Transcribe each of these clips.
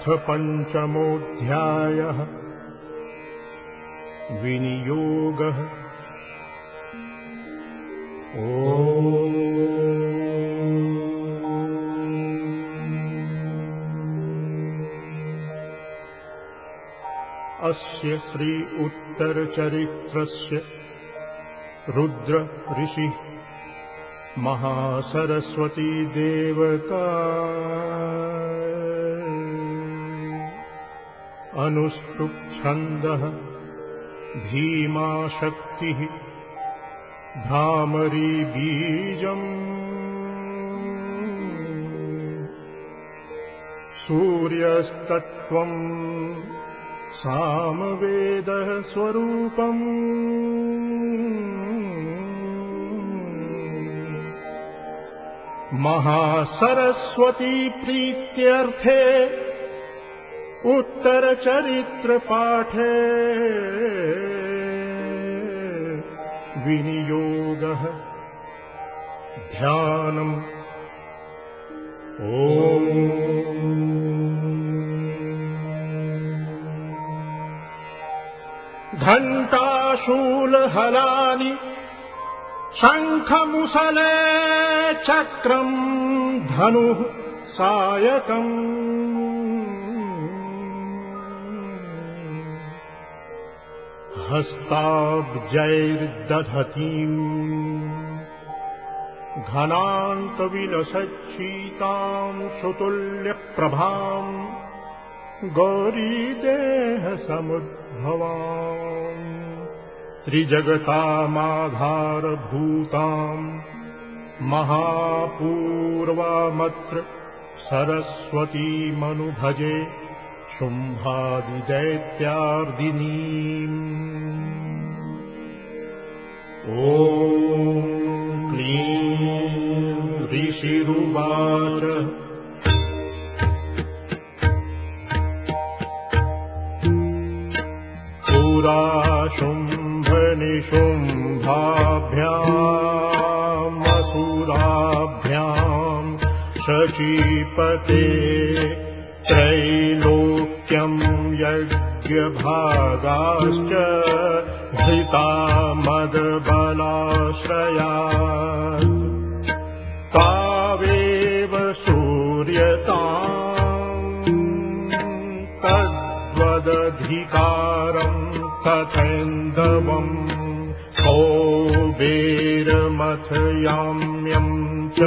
पञ्चमोऽध्यायः विनियोगः। अस्य श्री उत्तरचरित्रस्य रुद्र ऋषिः महासरस्वती देवता अनुष्टुप् छन्दः भीमाशक्तिः भ्रामरी बीजम् सूर्यस्तत्त्वम् सामवेदः स्वरूपम् महासरस्वती प्रीत्यर्थे उत्तरचरित्रपाठे विनियोगः ध्यानम्। ॐ घण्टाशूलहलानि शङ्खमुसले चक्रम् धनुः सायकम् हस्ताब्जैर्दधतीम् घनान्तविलसच्चीताम् सुतुल्यप्रभाम् गौरीदेहसमुद्भवाम् त्रिजगतामाधारभूताम् महापूर्वामत्र सरस्वतीमनुभजे शुम्भादिदैत्यार्दिनीम्। ॐ क्लीं ऋषिरुवाच पुरा शुम्भनिशुम्भाभ्यामसुराभ्याम् शचीपते त्रैलोक्यम् यज्ञभागाश्च हृता मदबलाश्रयात् तावेव सूर्यताम् तद्वदधिकारम् तथैन्दवम् कौबेरमथ याम्यम् च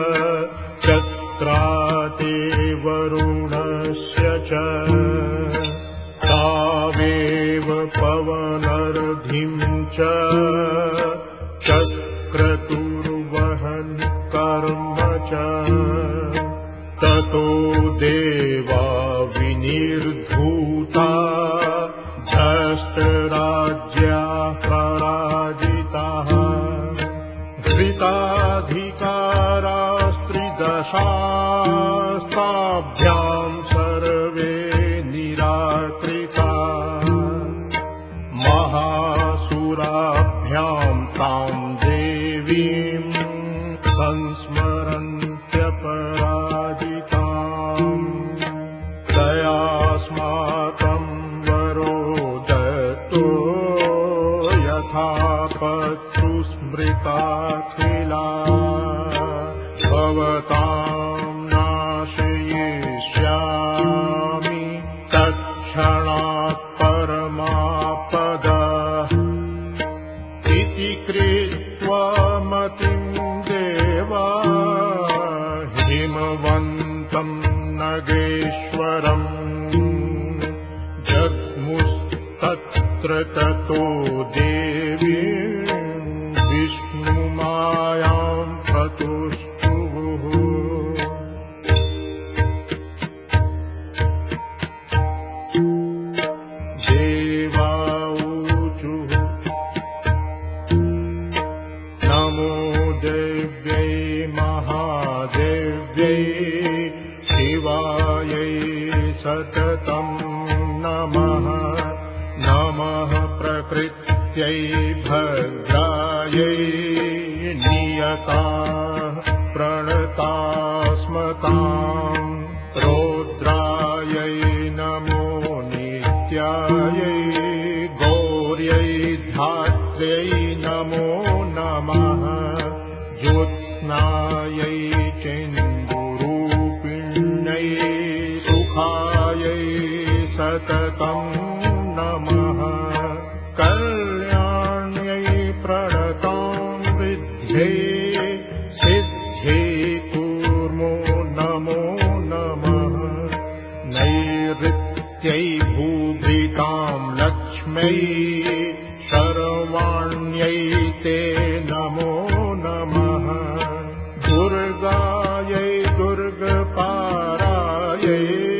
चक्राते वरुणस्य च तावेव पवनर्धिम् च चक्रतुर्वहन् कर्म च ततो देवा विनिर्धूता धष्टराज्याः पराजिताः हृताधिकारास्त्रिदशास्ताभ्याम् सर्वे निराकृताः महासुराभ्याम् ताम् देवीम् संस्मरन्त्यपराजिताम् दयास्माकम् वरो दत्तो यथापत्सु स्मृताखिला भवताम् नाशयिष्यामि तत्क्षणात् परमापदः इति कृत्वा मतिम् देवा हिमवन्तम् नगेश्वरम् जग्मुस्तत्र ततो देवी विष्णुमायाम् प्रतुष्टुः देवाऊचुः नमो देव्यै महादेव्यै शिवायै सततम् नमः नमः प्रकृत्यै भद्रायै नियता प्रणतास्मताम् रौद्रायै कात्यायै गौर्यै धात्र्यै नमो नमः ज्योत्स्नायै चेन्दुरूपिण्यै सुखायै सततं नमः कल्याण्यै प्रणतां विद्यै सिद्ध्यै कूर्मो नमो नमः नैऋत्यै भूभृतां लक्ष्म्यै शर्वाण्यै ते नमो नमः दुर्गायै दुर्गपारायै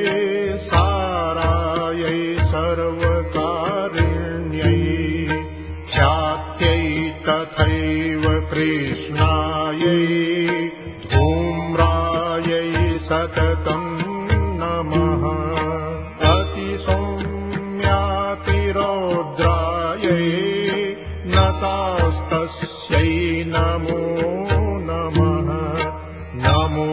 सारायै सर्वकारिण्यै ख्यात्यै तथैव कृष्णायै धूम्रायै सततं नमः अतिसौम्यातिरौद्रायै नतास्तस्यै नमो नमः नमो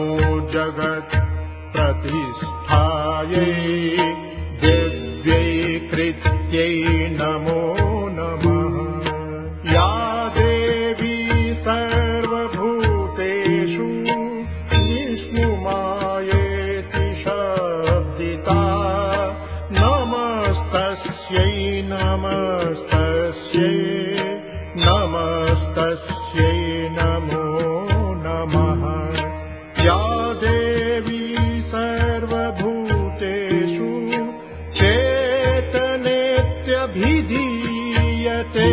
जगत्प्रतिष्ठायै दिव्यै कृत्यै नमो नमः या देवी सर्वभूतेषु विष्णुमायेति शब्दिता नमस्तस्यै नमस्तस्यै नमस्तस्यै नमो नमः या देवी सर्वभूतेषु चेतनेत्यभिधीयते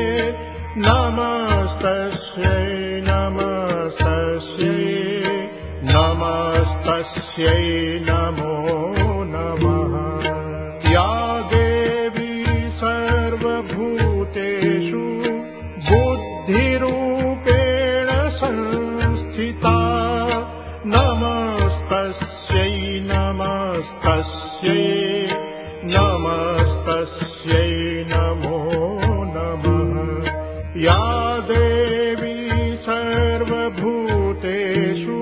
नमस्तस्यै नमस्तस्यै नमस्तस्यै नमो नमः या देवी सर्वभूतेषु बुद्धिरूपेण संस्थिता नमस्तस्यै नमस्तस्यै नमस्तस्यै नमो नमः या देवी सर्वभूतेषु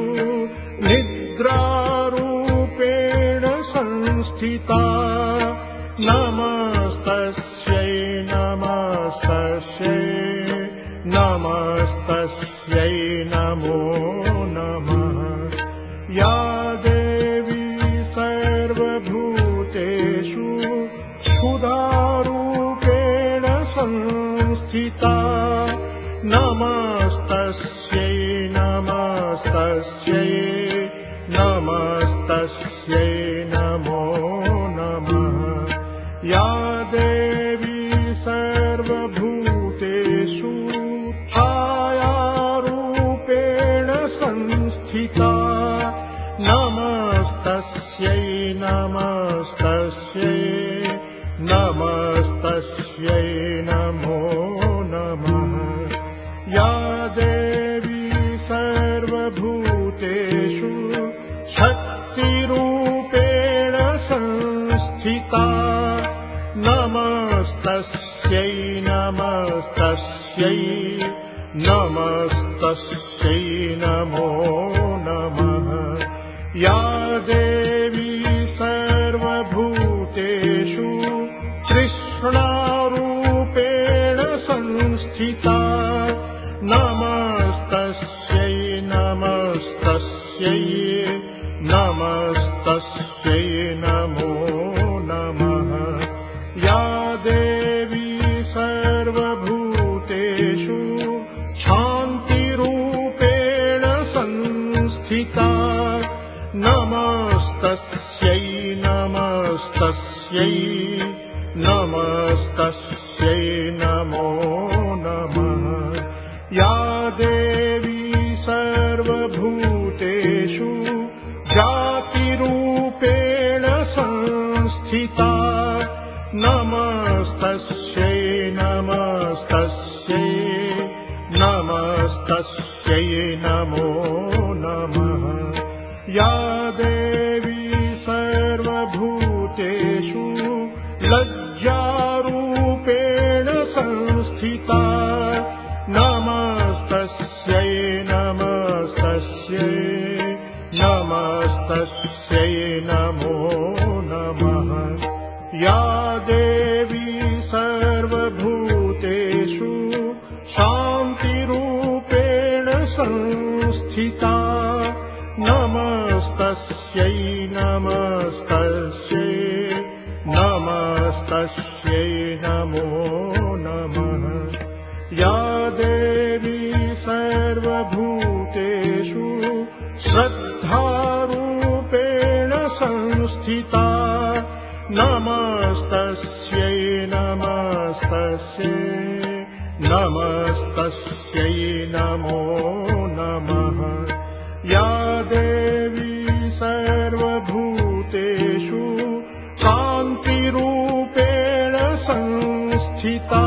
निद्रारूपेण संस्थिता नमस्तस्यै नमस्तस्यै नमस्तस्यै नमो नमः या देवी सर्वभूतेषु क्षुधारूपेण संस्थिता नमस्तस्यै नमस्तस्यै नमस्तस्यै नमो नमः या देवी सर्वभूतेषु छायारूपेण संस्थिता नमस्तस्यै नमस्तस्यै नमस्तस्यै नमो नमः या देवी सर्वभूतेषु शक्तिरूपेण संस्थिता नमस्तस्यै नमस्तस्यै नमस्तस्यै नमो नमः या देवी सर्वभूतेषु कृष्णारूपेण संस्थिता नमस्तस्यै नमस्तस्यै नमस्तस्यै नमो नमः या देवी सर्वभूतेषु शान्तिरूपेण संस्थिता नमस्तस्यै नमस्तस्यै नमस्तस्यै नमो नमः या देवी सर्वभूतेषु जातिरूपेण संस्थिता नमस्तस्यै नमस्तस्यै नमस्तस्यै नमो नमः या देवी सर्वभूतेषु लज्जारूपेण संस्थिता नमस्तस्यै नमस्तस्यै नमस्तस्यै नमो नमः या देवी नमो नमः। या देवी सर्वभूतेषु श्रद्धारूपेण संस्थिता नमस्तस्यै नमस्तस्यै नमस्तस्यै नमो नमः। या देवी सर्वभूतेषु कान्तिरूपेण संस्थिता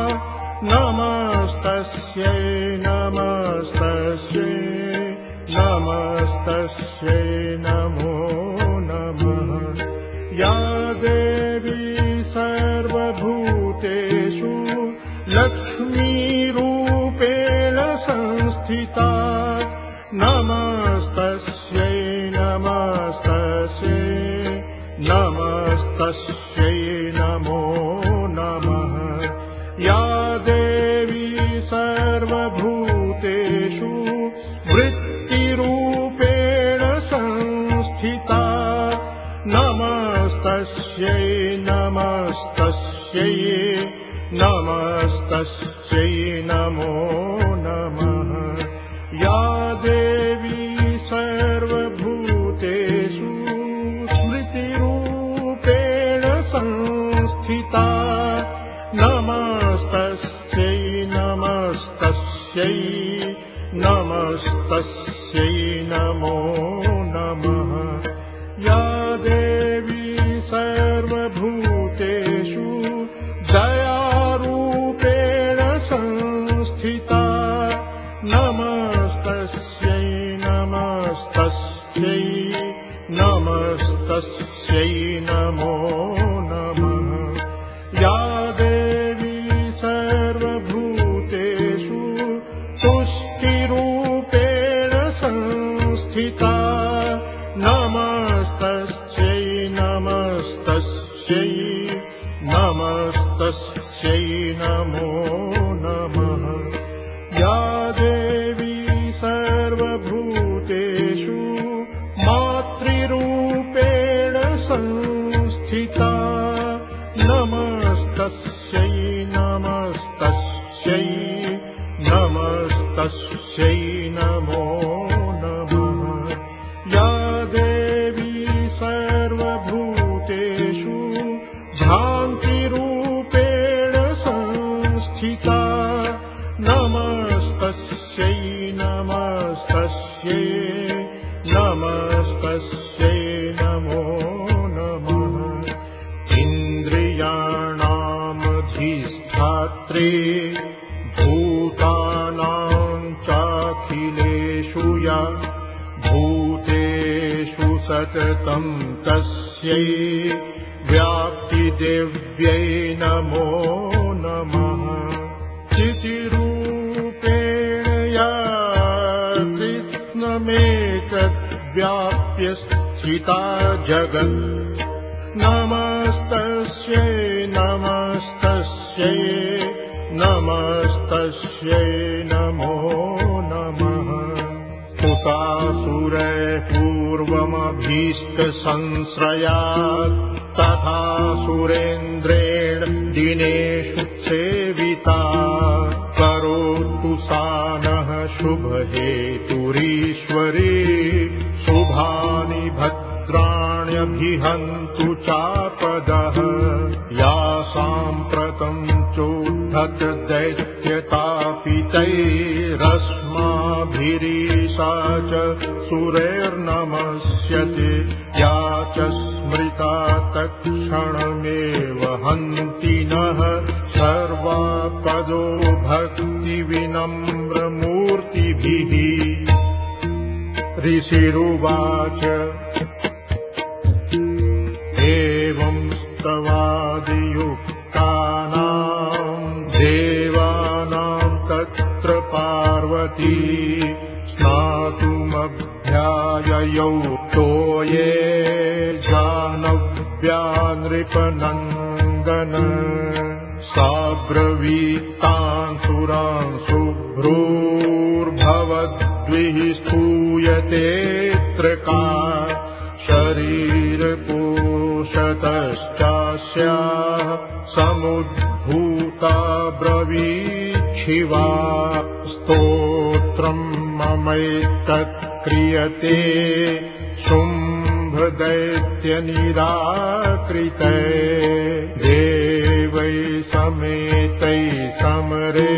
नमस्तस्यै नमस्तस्यै नमस्तस्यै नमो नमः। या देवी सर्वभूतेषु लक्ष्मीरूपेण संस्थिता नमस्तस्यै नमस्तस्यै नमस्तस्यै नमो नमः। या देवी सर्वभूतेषु वृत्तिरूपेण संस्थिता नमस्तस्यै नमस्तस्यै नमस्तस्यै नमो नमः। या देवी सर्वभूतेषु स्मृतिरूपेण संस्थिता नमस्तस्यै नमस्तस्यै नमस्तस्यै नमो नमः। या देवी सर्वभूतेषु दयारूपेण संस्थिता नमस्तस्यै नमस्तस्यै नमस्तस्यै नमो नमः। या देवी सर्वभूतेषु तुष्टिरूपेण संस्थिता नमस्तस्यै नमस्तस्यै नमस्तस्यै नमो नमः। या देवी सर्वभूतेषु मातृरूपेण संस्थिता नमस्तस्यै नमस्तस्यै नमस्तस्यै नमो नमः। या देवी सर्वभूतेषु भ्रान्तिरूपेण संस्थिता नमस्तस्यै नमस्तस्यै नमस्तस्यै नमो नमः। इन्द्रियाणामधिष्ठात्रे भूतानां चाखिलेषु या भूतेषु सततं तस्यै व्याप्तिदेव्यै नमो नमः। चितिरूपेण या कृष्णमेतद्व्याप्य स्थिता जगत् नमस्तस्यै नमस्तस्यै नमस्तस्यै नमो नमः। सुतासुरैः पूर्वमभीष्टसंश्रयात् तथा सुरेन्द्रेण दिनेषु सेविता करोतु सा नः शुभहेतुरीश्वरी शुभानि भद्राण्यभिहन्तु चापदः। या साम्प्रतं चोद्धत दैत्यतापितैरस्माभिरीशा च सुरैर्नमस्यते। या च स्मृता तत्क्षणमेव हन्ति नः सर्वापदो भक्तिविनम्रमूर्तिभिः। ऋषिरुवाच एवं स्तवादियुक्तानां देवानां तत्र पार्वती स्नातुमभ्याययौ तोये जानव्या नृपनन्दन। साब्रवीत्तान् सुरान् शुभ्रूर्भवद्भिः स्तूयतेऽत्र का शरीरकोशतश्चास्याः समुद्भूता ब्रवीच्छिवा स्तोत्रम् ममैतत् क्रियते शुम्भदैत्यनिराकृतै देवै समेतै समरे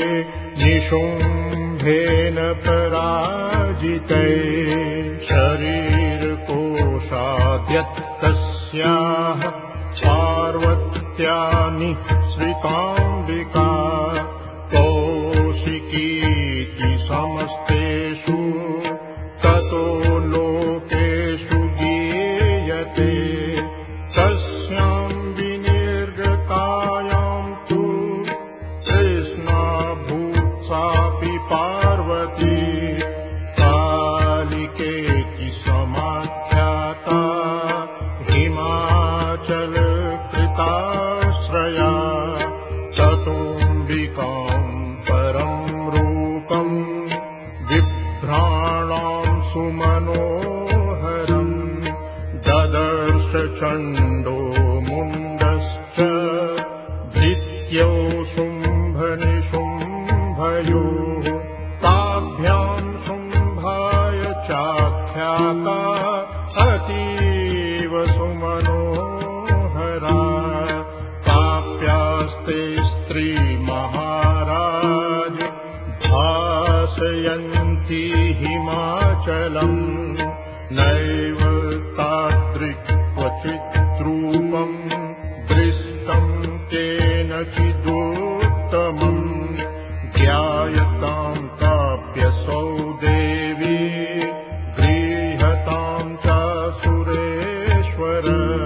निशुम्भेन पराजितै शरीरकोशाद्यत्तस्याः पार्वत्यानि श्रिताम्बिका कौशिकीति समस्तेषु ततो लोकेषु गीयते तस्यां विनिर्गतायां तु कृष्णा भूत्सापि पार्वती कालिकेति समाख्याता हिमाचलकृताश्रया चतुम्बिकां परं रूपं बिभ्राणां सुमनोहरं ददर्श चण्डो मुण्डश्च भित्त्यौ शुम्भनिशुम्भयोः ताभ्यां शुम्भाय चाख्याता अतीव सुमनोहरा काप्यास्ते स्त्रीमहाराज भासयन्ती हिमाचलम् नैव तादृक् क्वचिद्रूपम् दृष्टं केनचिदुत्तमम् ज्ञायतां काप्यसौ देवी गृह्यतां च सुरेश्वर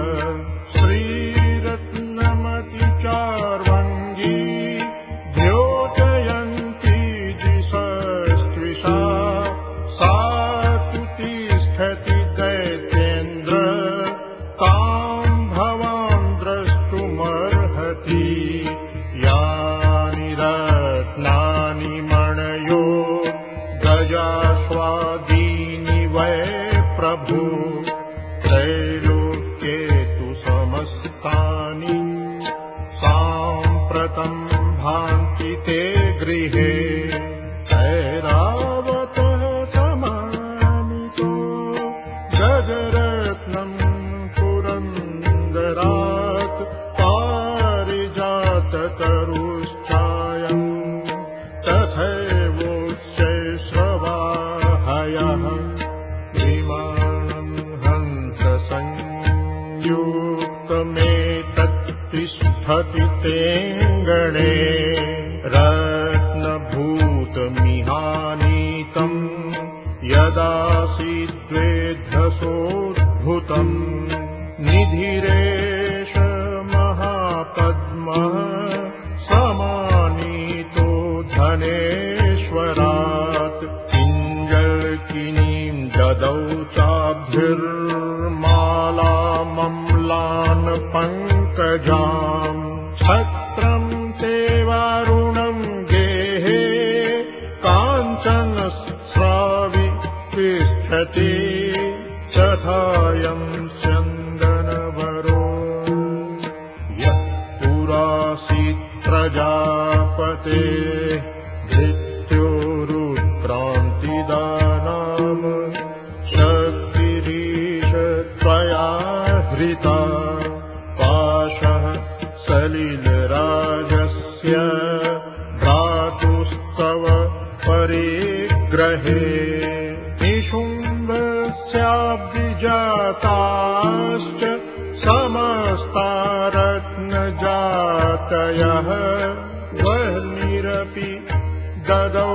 श्रीरत्नमति चार्वङ्गी द्योतयन्ती जिषस्त्विषा सा तु तिष्ठति दैत्येन्द्र तां भवान् द्रष्टुमर्हति यानि रत्नानि मणयो गजाश्वादीनि वै प्रभु त्रैलोक्ये तु समस्तानि साम्प्रतं भान्ति ते गृहे ऐरावतः समानितो गजरत्नं पुरन्दरात् पारिजाततरुश्चायम् तथैवोच्चैश्रवाहयः विमानं हंससंयुक्तमेतत्तिष्ठति तेऽङ्गणे रत्नभूतमिहानीतम् यदासीद्वेद्धसोद्भुतम् निधिरेष महापद्मः समानीतो धनेश्वरात् किञ्जल्किनीं ददौ चाभिर्मालामम्लान् पङ्कजाम् छत्रं ते वारुणं गेहे काञ्चनस्रावि तिष्ठति तथायं चन्दनवरो यः पुरासीत् प्रजापते भृत्योरुत्क्रान्तिदानाम शक्तिरीश त्वया हृता पाशः सलिलराजस्य भ्रातुस्तव परिग्रहे निशुम्भस्याब्धिजाताश्च समस्ता रत्नजातयः वह्निरपि ददौ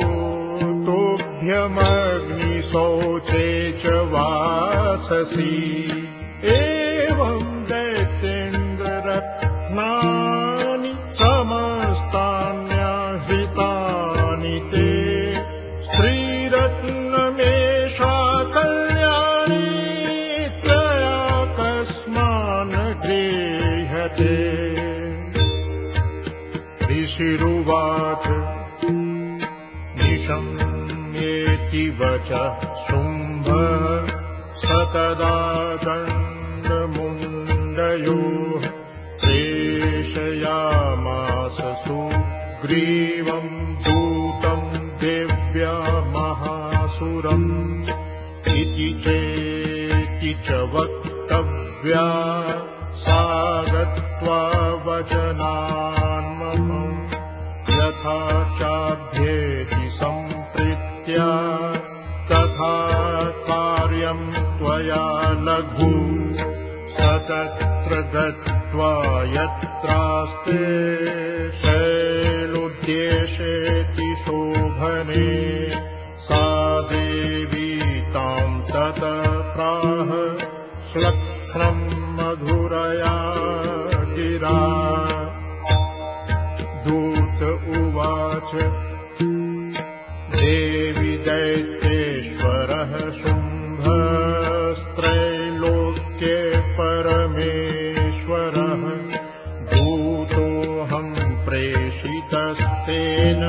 तोभ्यमग्निशौचे च वाससि एवं दैत्येन्द्ररत्नानि समस्तान्याहृतानि ते श्रीरत्नमेषा कल्याणी त्वया कस्मान् गृह्यते ऋषिरुवाच निशम्येति वचः शुम्भ सतदा दण्डमुण्डयोः प्रेष प्रेषयामास सुग्रीवं दूतं देव्या महासुरम् इति चेति च वक्तव्या सा गत्वा वचनान्ममम् यथा चाभ्येति सम्प्रीत्या तथा कार्यं त्वया लघु स तत्र गत्वा यत्रास्ते शैलोद्देशेति शोभने सा देवी तां ततः प्राह श्लक्ष्णं मधुरया गिरा। दूत उवाच देवी दैत्येश्वरः शुम्भस्त्रैलोक्ये परमेश्वरः दूतोऽहं प्रेषितस्तेन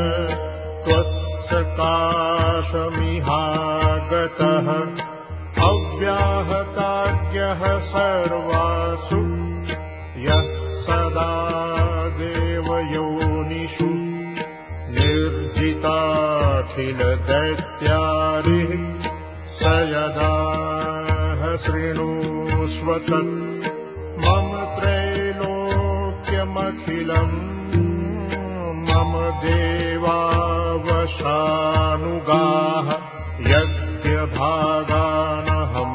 त्वत्सकाशमिहागतः अव्याहताज्ञः सर्वासु यः सदा देवयोनिषु निर्जिताखिलदैत्यारिः स यदाह शृणुष्व तत् मम त्रैलोक्यमखिलम् मम देवावशानुगाः यज्ञभागानहं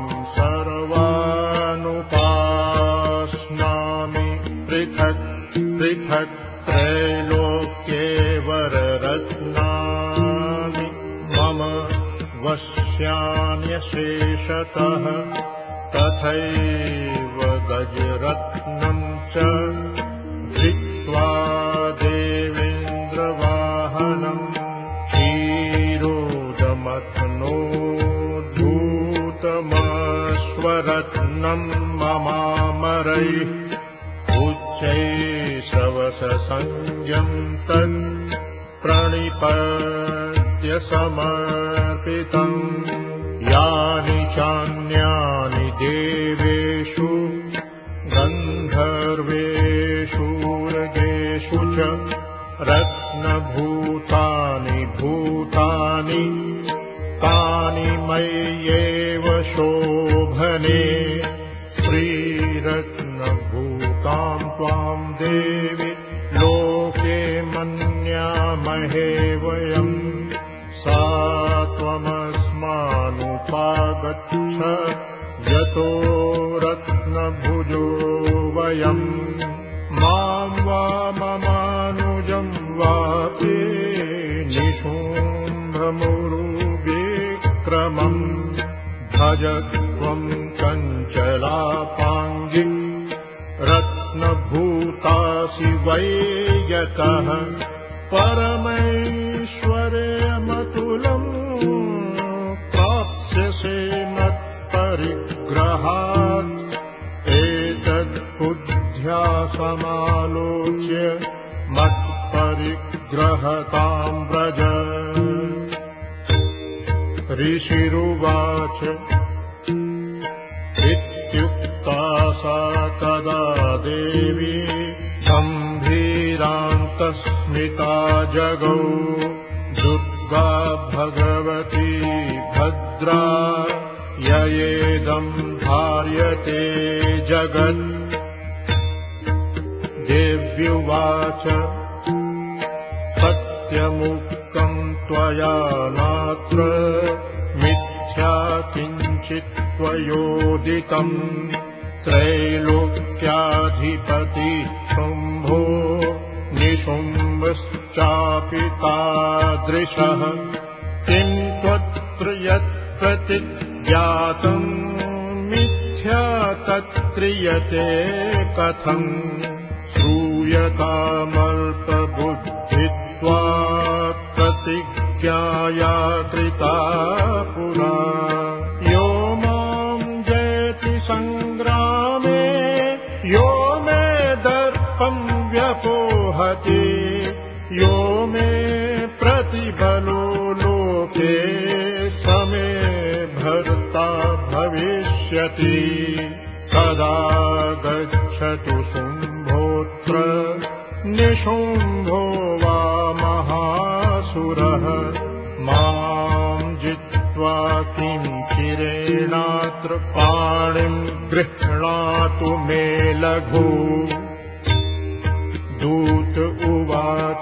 सर्वानुपास्नामि पृथक् पृथक् त्रैलोक्ये वररत्नानि मम वश्यान्यशेषतः तथैव गजरत्नं च धृत्वा देवेन्द्रवाहनं क्षीरोदमथनोद्धूतमश्वरत्नं ममामरैः उच्चैः तत् प्रणिपत्य समर्पितम् यानि चान्यानि देवेषु गन्धर्वेषु उर्गेषु च रत्नभूतानि भूतानि तानि मय्येव शोभने श्रीरत्नभूतां त्वां देवि लोके मन्यामहे वयम् सा त्वमस्मानुपागच्छ यतो रत्नभुजो वयम् मां वा ममानुजं वापि निशुम्भमुरुविक्रमम् भज त्वं चञ्चलापाङ्गि रत्नभूतासि वै यतः परमैश्वर्यमतुलम् प्राप्स्यसे मत्परिग्रहात् एतद्बुद्ध्या समालोच्य मत्परिग्रहतां व्रज। ऋषिरुवाच इत्युक्ता सा तदा देवी गम्भीरान्तस्मिता जगौ दुर्गा भगवती भद्रा ययेदं धार्यते जगत्। देव्युवाच सत्यमुक्तं त्वया नात्र मिथ्या किञ्चित् त्वयोदितम् त्रैलोक्याधिपति शुम्भो निशुम्भश्चापि तादृशः किं त्वत्र यत्प्रतिज्ञातम् मिथ्या तत्क्रियते कथम् श्रूयतामल्पबुद्धित्वात् प्रतिज्ञाया कृता पुरा यो मां जयति संग्रामे यो मे दर्पं व्यपोहति यो मे प्रतिबलो लोके समे भर्ता भविष्यति तदा गच्छतु शुम्भोऽत्र निशुम्भो वा महासुरः मां जित्वा किञ्चिरेणात्र पाणिं गृह्णातु मे लघु। दूत उवाच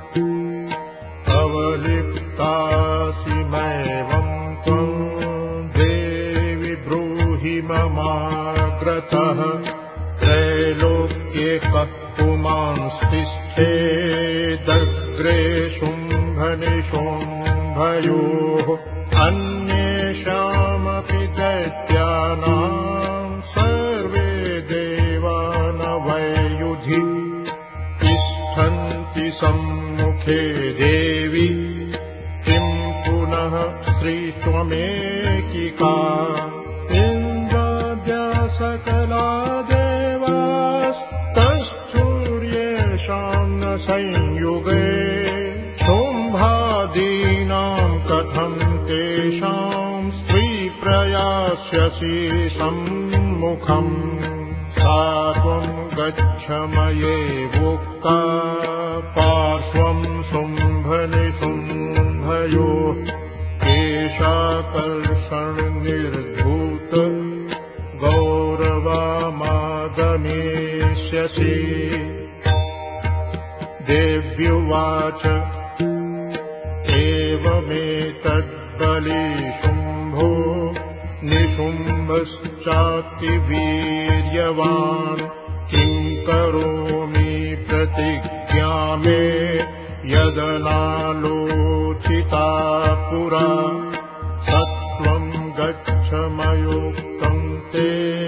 अवलिप्तासिमैवं त्वं देवि ब्रूहि ममाग्रतः त्रैलोक्ये कः पुमांस्तिष्ठेदग्रे शुम्भनिशुम्भयोः अन्येषामपि दैत्यानां सर्वे देवानवयुधि तिष्ठन्ति सम्मुखे देवि किं पुनः श्रीत्वमेकिका। इन्द्राद्या सकला देवास्तस्थूर्येषां न संयुगे शुम्भादीनां कथं तेषां स्त्रीप्रयास्यसि सम्मुखम्। सा त्वं गच्छ मयेवोक्ता पार्श्वं शुम्भनिशुम्भयोः केशाकर्षणनिर्धूत गौरवामागमिष्यसि। देव्युवाच एवमेतद्बली शुम्भो निशुम्भश्चातिवीर्यवान् किं करोमि प्रतिज्ञा मे यदनालोचिता पुरा। सत्वं गच्छ मयोक्तं ते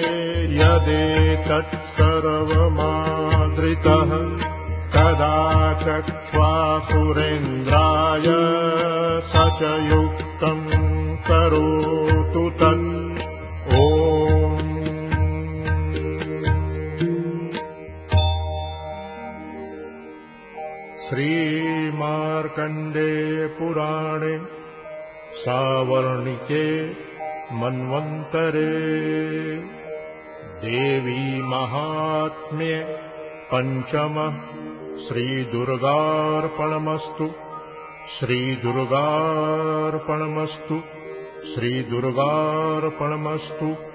यदेतत्सर्वमादृतः तदा चक्ष्वासुरेन्द्राय स च युक्तं करोतु तत्। श्रीमार्कण्डेय पुराणे सावर्णिके मन्वन्तरे देवी महात्म्ये पञ्चमः श्रीदुर्गार्पणमस्तु। श्रीदुर्गार्पणमस्तु। श्रीदुर्गार्पणमस्तु।